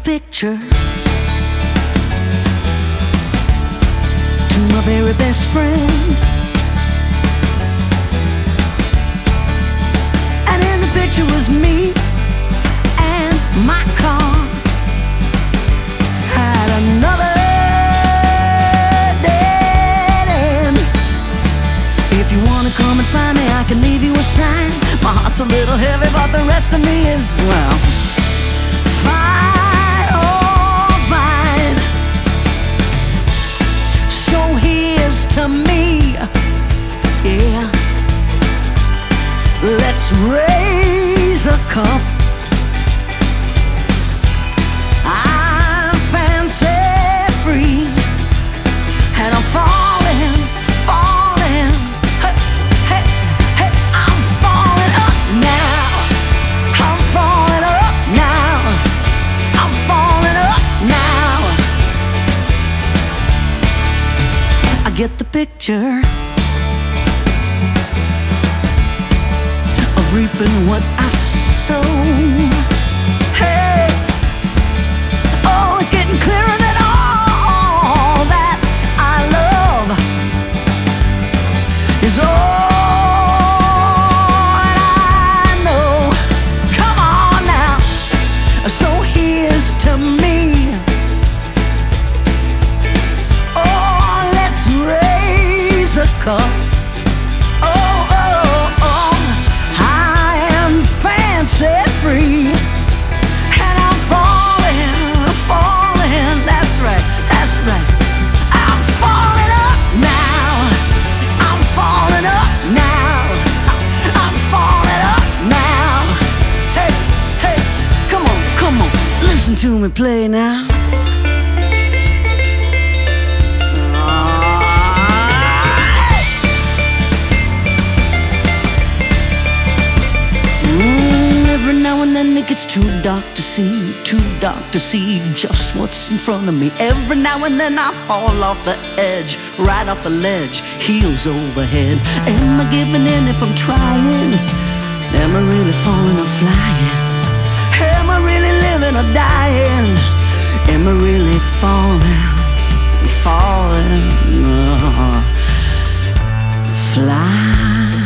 picture to my very best friend, and in the picture was me and my car. Had another dead end. If you wanna come and find me, I can leave you a sign. My heart's a little heavy, but the rest of me is, well, fine, oh fine. So here's to me, yeah. Let's raise a cup. I'm fancy free, and I'm falling, falling. Hey, hey, hey, I'm falling up now. I'm falling up now. I'm falling up now. I get the picture of reaping what I sow. Hey, oh, it's getting clearer that all that I love is all I know. Come on now. So here's to me. Oh, let's raise a cup. Oh, oh, oh. I am fancy free, and I'm falling, falling. That's right, that's right. I'm falling up now. I'm falling up now. I'm falling up now. Hey, hey, come on, come on. Listen to me play now. Every now and then it gets too dark to see just what's in front of me. Every now and then I fall off the edge, right off the ledge, heels overhead. Am I giving in if I'm trying? Am I really falling or flying? Am I really living or dying? Am I really falling, falling, flying?